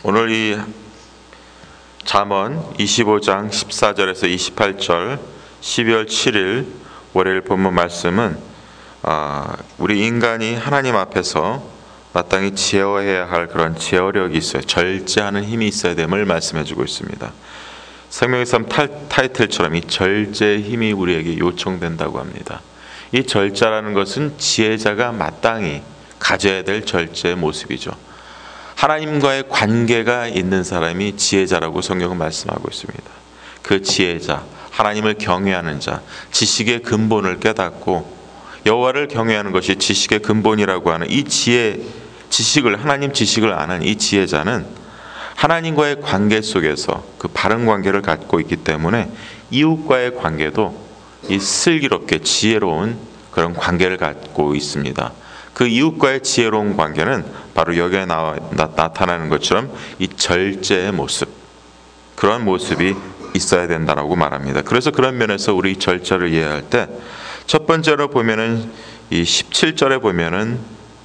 오늘 이 잠언 25장 14절에서 28절 12월 7일 월요일 본문 말씀은 우리 인간이 하나님 앞에서 마땅히 제어해야 할 그런 제어력이 있어요. 절제하는 힘이 있어야 됨을 말씀해주고 있습니다. 생명의 삶 타이틀처럼 이 절제의 힘이 우리에게 요청된다고 합니다. 이 절제라는 것은 지혜자가 마땅히 가져야 될 절제의 모습이죠. 하나님과의 관계가 있는 사람이 지혜자라고 성경은 말씀하고 있습니다. 그 지혜자, 하나님을 경외하는 자, 지식의 근본을 깨닫고 여호와를 경외하는 것이 지식의 근본이라고 하는 이 지식을 하나님 지식을 아는 이 지혜자는 하나님과의 관계 속에서 그 바른 관계를 갖고 있기 때문에 이웃과의 관계도 이 슬기롭게 지혜로운 그런 관계를 갖고 있습니다. 그 이웃과의 지혜로운 관계는 바로 여기에 나타나는 것처럼 이 절제의 모습, 그런 모습이 있어야 된다라고 말합니다. 그래서 그런 면에서 우리 절제를 이해할 때 첫 번째로 보면은 이 17절에 보면은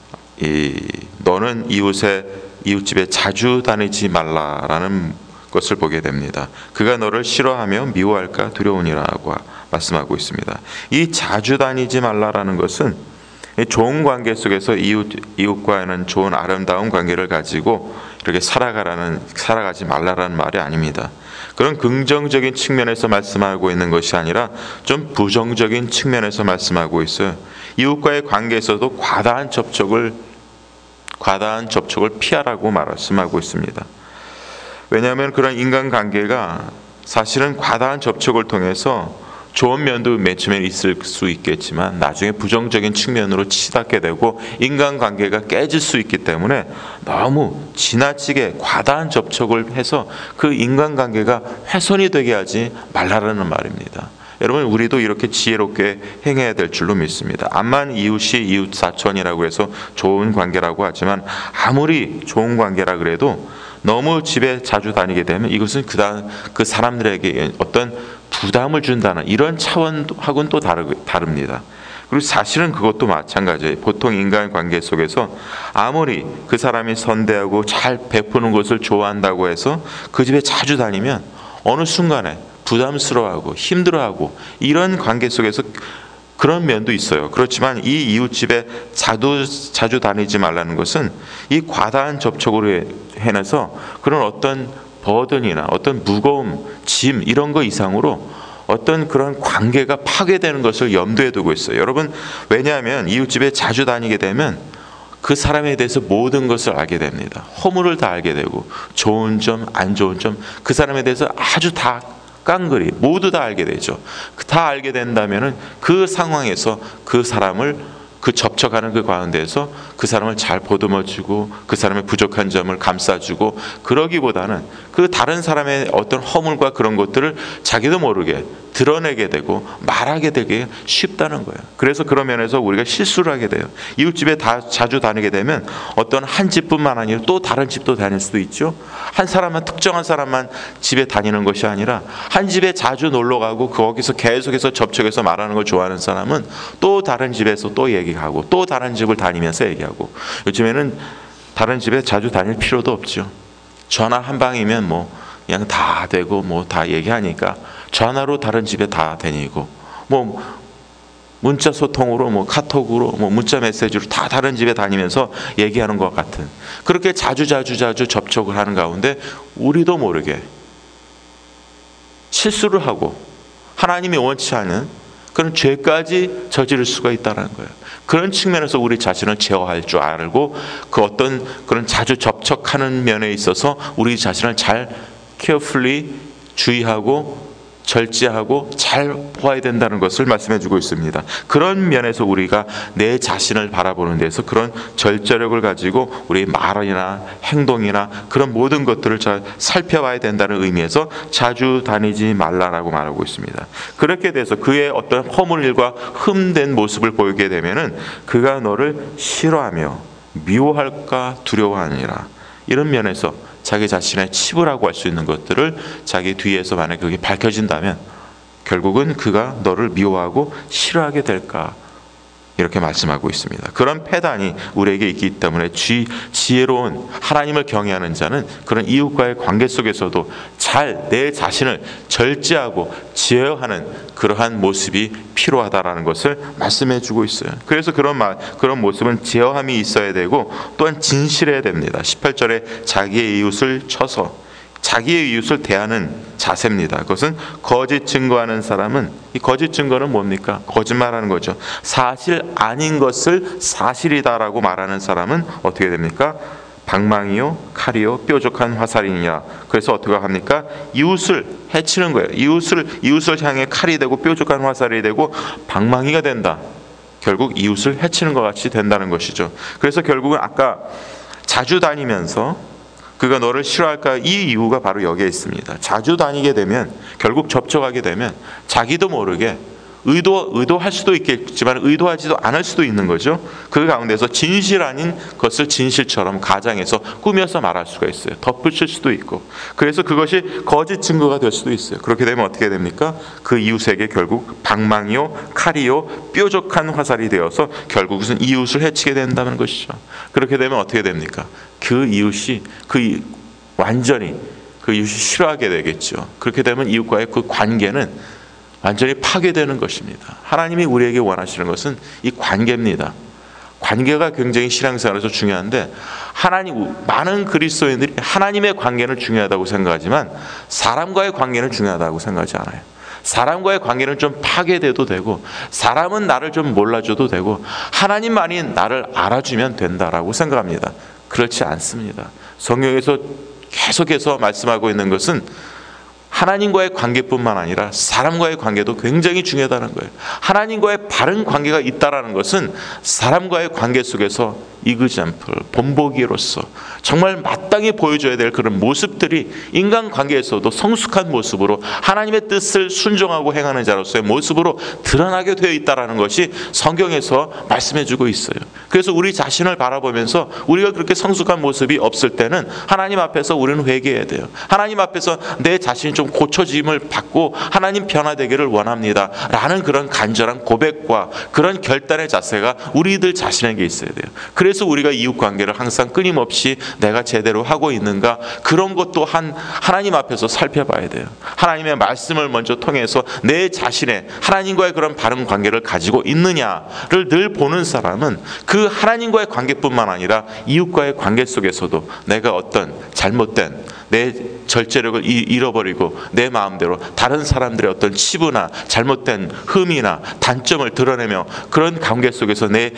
너는 이웃집에 자주 다니지 말라라는 것을 보게 됩니다. 그가 너를 싫어하며 미워할까 두려우니라고 말씀하고 있습니다. 이 자주 다니지 말라라는 것은 좋은 관계 속에서 이웃과는 좋은 아름다운 관계를 가지고 이렇게 살아가지 말라라는 말이 아닙니다. 그런 긍정적인 측면에서 말씀하고 있는 것이 아니라 좀 부정적인 측면에서 말씀하고 있어요. 이웃과의 관계에서도 과다한 접촉을 피하라고 말씀하고 있습니다. 왜냐하면 그런 인간관계가 사실은 과다한 접촉을 통해서 좋은 면도 맨 처음에 있을 수 있겠지만 나중에 부정적인 측면으로 치닫게 되고 인간관계가 깨질 수 있기 때문에 너무 지나치게 과다한 접촉을 해서 그 인간관계가 훼손이 되게 하지 말라라는 말입니다. 여러분, 우리도 이렇게 지혜롭게 행해야 될 줄로 믿습니다. 암만 이웃이 이웃 사촌이라고 해서 좋은 관계라고 하지만 아무리 좋은 관계라 그래도 너무 집에 자주 다니게 되면 이것은 그 사람들에게 어떤 부담을 준다는 이런 차원하고는 또 다릅니다. 그리고 사실은 그것도 마찬가지예요. 보통 인간관계 속에서 아무리 그 사람이 선대하고 잘 베푸는 것을 좋아한다고 해서 그 집에 자주 다니면 어느 순간에 부담스러워하고 힘들어하고 이런 관계 속에서 그런 면도 있어요. 그렇지만 이 이웃집에 자주 다니지 말라는 것은 이 과다한 접촉으로 해내서 그런 어떤 버든이나 어떤 무거움, 짐 이런 거 이상으로 어떤 그런 관계가 파괴되는 것을 염두에 두고 있어요. 여러분, 왜냐하면 이웃집에 자주 다니게 되면 그 사람에 대해서 모든 것을 알게 됩니다. 허물을 다 알게 되고 좋은 점, 안 좋은 점, 그 사람에 대해서 아주 다 깡그리 모두 다 알게 되죠. 다 알게 된다면은 그 상황에서 그 사람을 접촉하는 그 가운데에서 그 사람을 잘 보듬어주고 그 사람의 부족한 점을 감싸주고 그러기보다는 그 다른 사람의 어떤 허물과 그런 것들을 자기도 모르게 드러내게 되고 말하게 되게 쉽다는 거예요. 그래서 그런 면에서 우리가 실수를 하게 돼요. 이웃집에 자주 다니게 되면 어떤 한 집뿐만 아니라 또 다른 집도 다닐 수도 있죠. 특정한 사람만 집에 다니는 것이 아니라 한 집에 자주 놀러 가고 거기서 계속해서 접촉해서 말하는 걸 좋아하는 사람은 또 다른 집에서 또 얘기하고 또 다른 집을 다니면서 얘기하고 요즘에는 다른 집에 자주 다닐 필요도 없죠. 전화 한 방이면 그냥 다 되고 다 얘기하니까 전화로 다른 집에 다 다니고 문자 소통으로 카톡으로 문자 메시지로 다 다른 집에 다니면서 얘기하는 것 같은 그렇게 자주 접촉을 하는 가운데 우리도 모르게 실수를 하고 하나님이 원치 않은 그런 죄까지 저지를 수가 있다는 거예요. 그런 측면에서 우리 자신을 제어할 줄 알고 그 어떤 그런 자주 접촉하는 면에 있어서 우리 자신을 잘 carefully 주의하고 절제하고 잘 보아야 된다는 것을 말씀해주고 있습니다. 그런 면에서 우리가 내 자신을 바라보는 데서 그런 절제력을 가지고 우리 말이나 행동이나 그런 모든 것들을 잘 살펴봐야 된다는 의미에서 자주 다니지 말라라고 말하고 있습니다. 그렇게 돼서 그의 어떤 허물일과 흠된 모습을 보이게 되면은 그가 너를 싫어하며 미워할까 두려워하니라. 이런 면에서 자기 자신의 치부라고 할 수 있는 것들을 자기 뒤에서 만약에 그게 밝혀진다면 결국은 그가 너를 미워하고 싫어하게 될까 이렇게 말씀하고 있습니다. 그런 패단이 우리에게 있기 때문에 지혜로운 하나님을 경외하는 자는 그런 이웃과의 관계 속에서도 잘 내 자신을 절제하고 제어하는 그러한 모습이 필요하다라는 것을 말씀해 주고 있어요. 그래서 그런 모습은 제어함이 있어야 되고 또한 진실해야 됩니다. 18절에 자기의 이웃을 쳐서 자기의 이웃을 대하는 자세입니다. 그것은 거짓 증거하는 사람은, 이 거짓 증거는 뭡니까? 거짓말하는 거죠. 사실 아닌 것을 사실이다라고 말하는 사람은 어떻게 됩니까? 방망이요 칼이요 뾰족한 화살이니라. 그래서 어떻게 합니까? 이웃을 해치는 거예요. 이웃을 향해 칼이 되고 뾰족한 화살이 되고 방망이가 된다. 결국 이웃을 해치는 것 같이 된다는 것이죠. 그래서 결국은 아까 자주 다니면서 그가 너를 싫어할까? 이 이유가 바로 여기에 있습니다. 자주 다니게 되면, 결국 접촉하게 되면 자기도 모르게 의도할 수도 있겠지만 의도하지도 않을 수도 있는 거죠. 그 가운데서 진실 아닌 것을 진실처럼 가장해서 꾸며서 말할 수가 있어요. 덧붙일 수도 있고. 그래서 그것이 거짓 증거가 될 수도 있어요. 그렇게 되면 어떻게 됩니까? 그 이웃에게 결국 방망이요 칼이요 뾰족한 화살이 되어서 결국은 이웃을 해치게 된다는 것이죠. 그렇게 되면 어떻게 됩니까? 그 이웃이 완전히 그 이웃이 싫어하게 되겠죠. 그렇게 되면 이웃과의 그 관계는 완전히 파괴되는 것입니다. 하나님이 우리에게 원하시는 것은 이 관계입니다. 관계가 굉장히 신앙생활에서 중요한데, 많은 그리스도인들이 하나님의 관계는 중요하다고 생각하지만 사람과의 관계는 중요하다고 생각하지 않아요. 사람과의 관계는 좀 파괴돼도 되고, 사람은 나를 좀 몰라줘도 되고, 하나님만이 나를 알아주면 된다라고 생각합니다. 그렇지 않습니다. 성경에서 계속해서 말씀하고 있는 것은 하나님과의 관계뿐만 아니라 사람과의 관계도 굉장히 중요하다는 거예요. 하나님과의 바른 관계가 있다라는 것은 사람과의 관계 속에서 이그젬플, 본보기로서 정말 마땅히 보여줘야 될 그런 모습들이 인간관계에서도 성숙한 모습으로 하나님의 뜻을 순종하고 행하는 자로서의 모습으로 드러나게 되어 있다는 것이 성경에서 말씀해주고 있어요. 그래서 우리 자신을 바라보면서 우리가 그렇게 성숙한 모습이 없을 때는 하나님 앞에서 우리는 회개해야 돼요. 하나님 앞에서 내 자신이 좀 고쳐짐을 받고 하나님 변화되기를 원합니다 라는 그런 간절한 고백과 그런 결단의 자세가 우리들 자신에게 있어야 돼요. 그래서 우리가 이웃관계를 항상 끊임없이 내가 제대로 하고 있는가, 그런 것 또한 하나님 앞에서 살펴봐야 돼요. 하나님의 말씀을 먼저 통해서 내 자신의 하나님과의 그런 바른 관계를 가지고 있느냐를 늘 보는 사람은 그 하나님과의 관계뿐만 아니라 이웃과의 관계 속에서도 내가 어떤 잘못된 내 절제력을 잃어버리고 내 마음대로 다른 사람들의 어떤 치부나 잘못된 흠이나 단점을 드러내며 그런 관계 속에서 내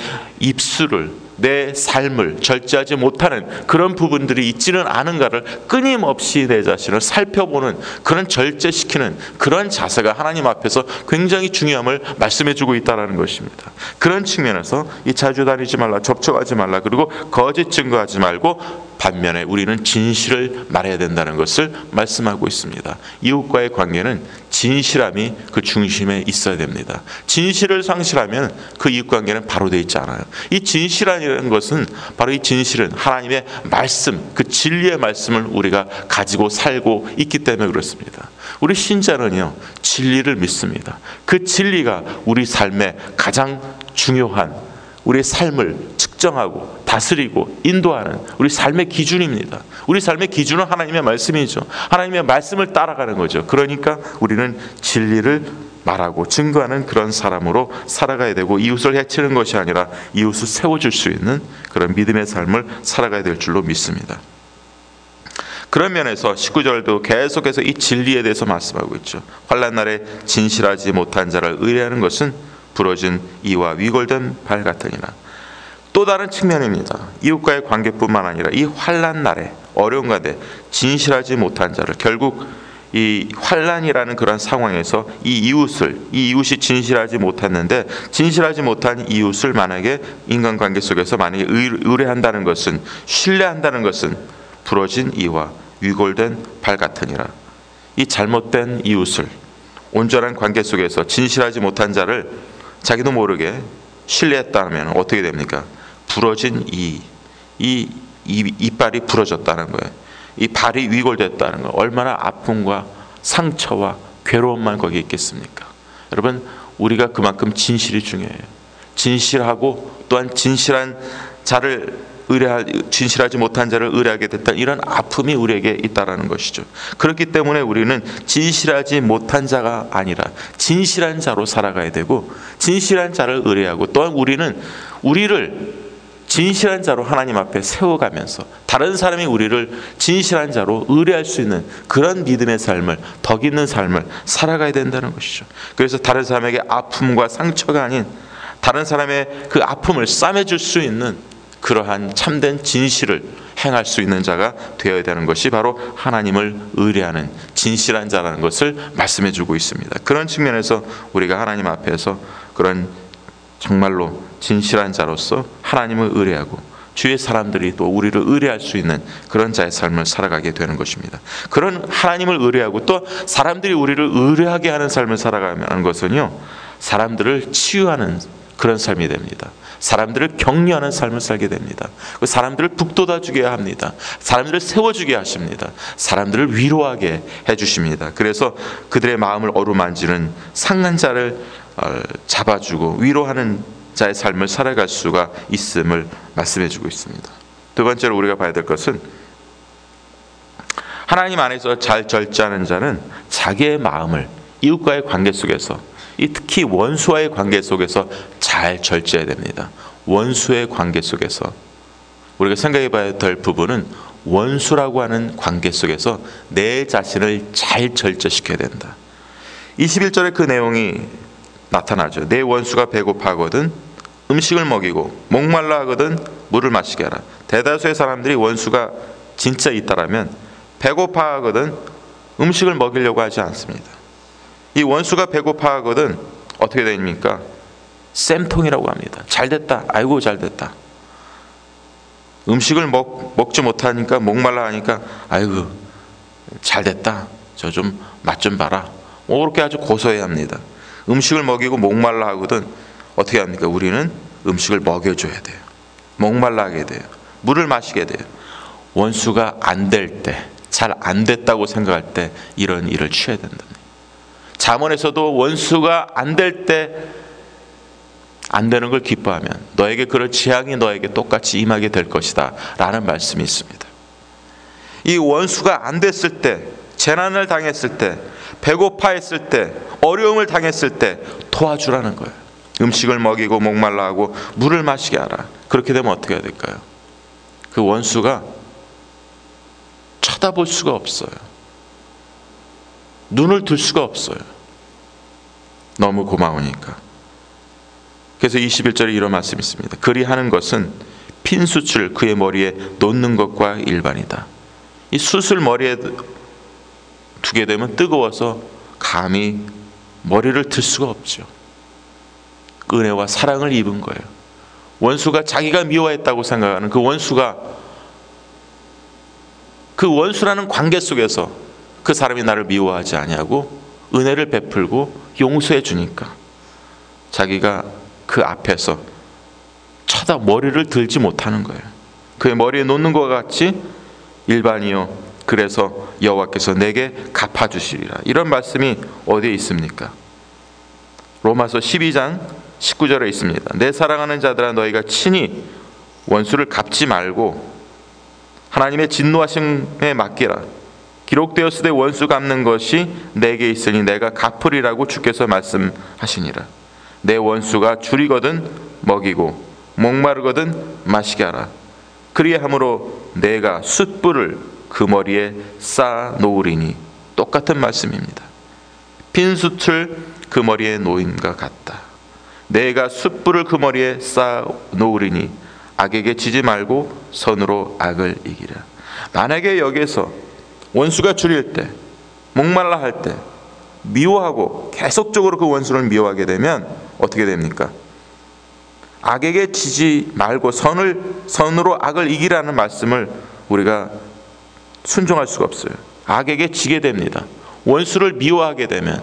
입술을, 내 삶을 절제하지 못하는 그런 부분들이 있지는 않은가를 끊임없이 내 자신을 살펴보는, 그런 절제시키는 그런 자세가 하나님 앞에서 굉장히 중요함을 말씀해주고 있다는 것입니다. 그런 측면에서 이 자주 다니지 말라, 접촉하지 말라, 그리고 거짓 증거하지 말고 반면에 우리는 진실을 말해야 된다는 것을 말씀하고 있습니다. 이웃과의 관계는 진실함이 그 중심에 있어야 됩니다. 진실을 상실하면 그 이웃관계는 바로 되어 있지 않아요. 이 진실이라는 것은 바로 이 진실은 하나님의 말씀, 그 진리의 말씀을 우리가 가지고 살고 있기 때문에 그렇습니다. 우리 신자는요, 진리를 믿습니다. 그 진리가 우리 삶의 가장 중요한, 우리의 삶을 측정하고 다스리고 인도하는 우리 삶의 기준입니다. 우리 삶의 기준은 하나님의 말씀이죠. 하나님의 말씀을 따라가는 거죠. 그러니까 우리는 진리를 말하고 증거하는 그런 사람으로 살아가야 되고, 이웃을 해치는 것이 아니라 이웃을 세워줄 수 있는 그런 믿음의 삶을 살아가야 될 줄로 믿습니다. 그런 면에서 19절도 계속해서 이 진리에 대해서 말씀하고 있죠. 환난 날에 진실하지 못한 자를 의뢰하는 것은 부러진 이와 위골된 발 같으니라. 또 다른 측면입니다. 이웃과의 관계뿐만 아니라 이 환난 날에, 어려운 가운데 진실하지 못한 자를, 결국 이 환난이라는 그런 상황에서 이 이웃이 진실하지 못했는데, 진실하지 못한 이웃을 만약에 인간관계 속에서 만약에 의뢰한다는 것은, 신뢰한다는 것은 부러진 이와 위골된 발 같으니라. 이 잘못된 이웃을, 온전한 관계 속에서 진실하지 못한 자를 자기도 모르게 신뢰했다면 어떻게 됩니까? 부러진 이빨이 부러졌다는 거예요. 이 발이 위골됐다는 거, 얼마나 아픔과 상처와 괴로움만 거기에 있겠습니까? 여러분, 우리가 그만큼 진실이 중요해요. 진실하고 또한 진실하지 못한 자를 의뢰하게 됐다. 이런 아픔이 우리에게 있다라는 것이죠. 그렇기 때문에 우리는 진실하지 못한 자가 아니라 진실한 자로 살아가야 되고, 진실한 자를 의뢰하고, 또한 우리를 진실한 자로 하나님 앞에 세워가면서 다른 사람이 우리를 진실한 자로 의뢰할 수 있는 그런 믿음의 삶을, 덕 있는 삶을 살아가야 된다는 것이죠. 그래서 다른 사람에게 아픔과 상처가 아닌 다른 사람의 그 아픔을 싸매줄 수 있는 그러한 참된 진실을 행할 수 있는 자가 되어야 되는 것이 바로 하나님을 의뢰하는 진실한 자라는 것을 말씀해 주고 있습니다. 그런 측면에서 우리가 하나님 앞에서 그런 정말로 진실한 자로서 하나님을 의뢰하고 주위의 사람들이 또 우리를 의뢰할 수 있는 그런 자의 삶을 살아가게 되는 것입니다. 그런 하나님을 의뢰하고 또 사람들이 우리를 의뢰하게 하는 삶을 살아가는 것은요, 사람들을 치유하는 그런 삶이 됩니다. 사람들을 격려하는 삶을 살게 됩니다. 사람들을 북돋아주게 합니다. 사람들을 세워주게 하십니다. 사람들을 위로하게 해주십니다. 그래서 그들의 마음을 어루만지는 상한 자를 잡아주고 위로하는 자의 삶을 살아갈 수가 있음을 말씀해주고 있습니다. 두 번째로 우리가 봐야 될 것은, 하나님 안에서 잘 절제하는 자는 자기의 마음을 이웃과의 관계 속에서, 특히 원수와의 관계 속에서 잘 절제해야 됩니다. 원수의 관계 속에서 우리가 생각해 봐야 될 부분은, 원수라고 하는 관계 속에서 내 자신을 잘 절제시켜야 된다. 21절에 그 내용이 나타나죠. 내 원수가 배고파하거든 음식을 먹이고 목말라 하거든 물을 마시게 하라. 대다수의 사람들이 원수가 진짜 있다라면 배고파하거든 음식을 먹이려고 하지 않습니다. 이 원수가 배고파하거든 어떻게 됩니까? 쌤통이라고 합니다. 잘됐다. 아이고 잘됐다. 음식을 먹지 못하니까 목말라 하니까 아이고 잘됐다. 저 좀 맛 좀 봐라. 그렇게 아주 고소해야 합니다. 음식을 먹이고 목말라 하거든 어떻게 합니까? 우리는 음식을 먹여줘야 돼요. 목말라 하게 돼요. 물을 마시게 돼요. 원수가 안 될 때, 잘 안 됐다고 생각할 때 이런 일을 취해야 된다. 잠언에서도 원수가 안 될 때 안 되는 걸 기뻐하면 너에게 그럴 재앙이 너에게 똑같이 임하게 될 것이다 라는 말씀이 있습니다. 이 원수가 안 됐을 때, 재난을 당했을 때, 배고파했을 때, 어려움을 당했을 때 도와주라는 거예요. 음식을 먹이고 목말라 하고 물을 마시게 하라. 그렇게 되면 어떻게 해야 될까요? 그 원수가 쳐다볼 수가 없어요. 눈을 들 수가 없어요. 너무 고마우니까. 그래서 21절에 이런 말씀이 있습니다. 그리하는 것은 핀 숯을 그의 머리에 놓는 것과 일반이다. 이 숯을 머리에 두게 되면 뜨거워서 감히 머리를 들 수가 없죠. 은혜와 사랑을 입은 거예요. 원수가 자기가 미워했다고 생각하는 그 원수라는 관계 속에서 그 사람이 나를 미워하지 아니하고 은혜를 베풀고 용서해 주니까 자기가 그 앞에서 머리를 들지 못하는 거예요. 그의 머리에 놓는 것과 같이 일반이요 그래서 여호와께서 내게 갚아주시리라. 이런 말씀이 어디에 있습니까? 로마서 12장 19절에 있습니다. 내 사랑하는 자들아 너희가 친히 원수를 갚지 말고 하나님의 진노하심에 맡기라. 기록되었으되 원수 갚는 것이 내게 있으니 내가 갚으리라고 주께서 말씀하시니라. 내 원수가 줄이거든 먹이고 목마르거든 마시게 하라. 그리함으로 내가 숯불을 그 머리에 쌓아 놓으리니. 똑같은 말씀입니다. 빈 숯을 그 머리에 놓임과 같다. 내가 숯불을 그 머리에 쌓아 놓으리니 악에게 지지 말고 선으로 악을 이기라. 만약에 여기에서 원수가 줄일 때, 목말라 할 때, 미워하고 계속적으로 그 원수를 미워하게 되면 어떻게 됩니까? 악에게 지지 말고 선으로 악을 이기라는 말씀을 우리가 순종할 수가 없어요. 악에게 지게 됩니다. 원수를 미워하게 되면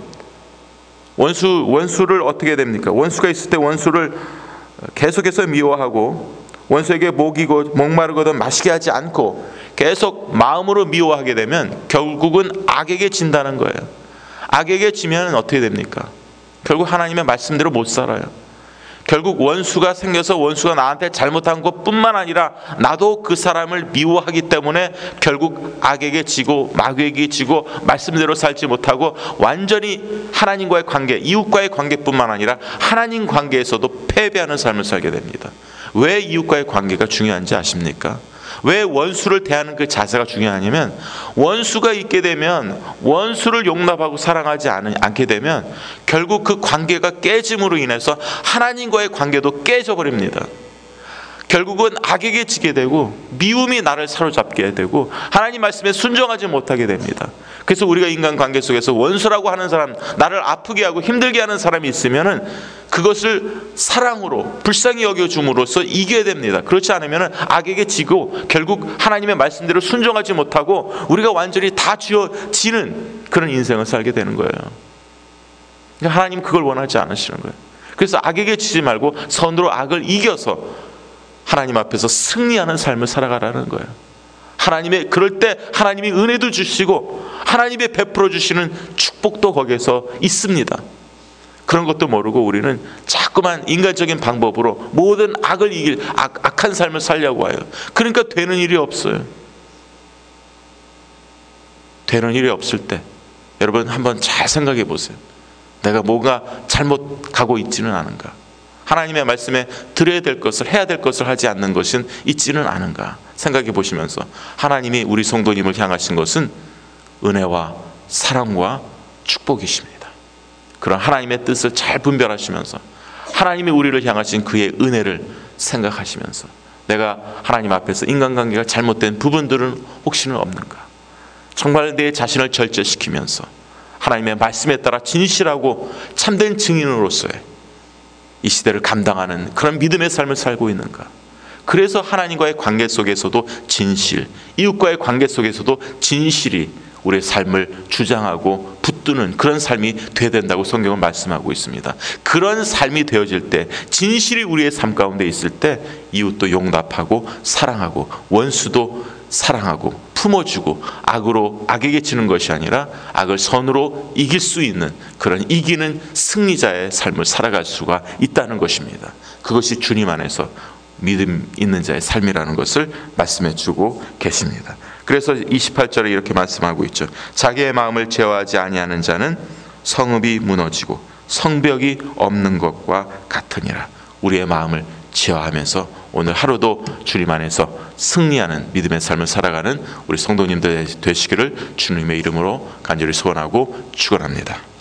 원수를 어떻게 됩니까? 원수가 있을 때 원수를 계속해서 미워하고 원수에게 먹이고 목마르거든 마시게 하지 않고 계속 마음으로 미워하게 되면 결국은 악에게 진다는 거예요. 악에게 지면 어떻게 됩니까? 결국 하나님의 말씀대로 못 살아요. 결국 원수가 생겨서 원수가 나한테 잘못한 것뿐만 아니라 나도 그 사람을 미워하기 때문에 결국 악에게 지고 마귀에게 지고 말씀대로 살지 못하고 완전히 하나님과의 관계, 이웃과의 관계뿐만 아니라 하나님 관계에서도 패배하는 삶을 살게 됩니다. 왜 이웃과의 관계가 중요한지 아십니까? 왜 원수를 대하는 그 자세가 중요하냐면, 원수가 있게 되면, 원수를 용납하고 사랑하지 않게 되면 결국 그 관계가 깨짐으로 인해서 하나님과의 관계도 깨져버립니다. 결국은 악에게 지게 되고 미움이 나를 사로잡게 되고 하나님 말씀에 순종하지 못하게 됩니다. 그래서 우리가 인간관계 속에서 원수라고 하는 사람, 나를 아프게 하고 힘들게 하는 사람이 있으면은 그것을 사랑으로 불쌍히 여겨줌으로써 이겨야 됩니다. 그렇지 않으면 악에게 지고 결국 하나님의 말씀대로 순종하지 못하고 우리가 완전히 다 쥐어지는 그런 인생을 살게 되는 거예요. 그러니까 하나님 그걸 원하지 않으시는 거예요. 그래서 악에게 지지 말고 선으로 악을 이겨서 하나님 앞에서 승리하는 삶을 살아가라는 거예요. 하나님의, 그럴 때 하나님이 은혜도 주시고 하나님의 베풀어 주시는 축복도 거기에서 있습니다. 그런 것도 모르고 우리는 자꾸만 인간적인 방법으로 모든 악을 이길 악한 삶을 살려고 해요. 그러니까 되는 일이 없어요. 되는 일이 없을 때 여러분 한번 잘 생각해 보세요. 내가 뭐가 잘못 가고 있지는 않은가? 하나님의 말씀에 드려야 될 것을, 해야 될 것을 하지 않는 것은 있지는 않은가 생각해 보시면서, 하나님이 우리 성도님을 향하신 것은 은혜와 사랑과 축복이십니다. 그런 하나님의 뜻을 잘 분별하시면서 하나님이 우리를 향하신 그의 은혜를 생각하시면서, 내가 하나님 앞에서 인간관계가 잘못된 부분들은 혹시는 없는가, 정말 내 자신을 절제시키면서 하나님의 말씀에 따라 진실하고 참된 증인으로서의 이 시대를 감당하는 그런 믿음의 삶을 살고 있는가. 그래서 하나님과의 관계 속에서도 진실, 이웃과의 관계 속에서도 진실이 우리의 삶을 주장하고 붙드는 그런 삶이 되어야 된다고 성경은 말씀하고 있습니다. 그런 삶이 되어질 때, 진실이 우리의 삶 가운데 있을 때 이웃도 용납하고 사랑하고 원수도 사랑하고 품어주고 악에게 지는 것이 아니라 악을 선으로 이길 수 있는 그런 이기는 승리자의 삶을 살아갈 수가 있다는 것입니다. 그것이 주님 안에서 믿음 있는 자의 삶이라는 것을 말씀해 주고 계십니다. 그래서 28절에 이렇게 말씀하고 있죠. 자기의 마음을 제어하지 아니하는 자는 성읍이 무너지고 성벽이 없는 것과 같으니라. 우리의 마음을 제어하면서 오늘 하루도 주님 안에서 승리하는 믿음의 삶을 살아가는 우리 성도님들 되시기를 주님의 이름으로 간절히 소원하고 축원합니다.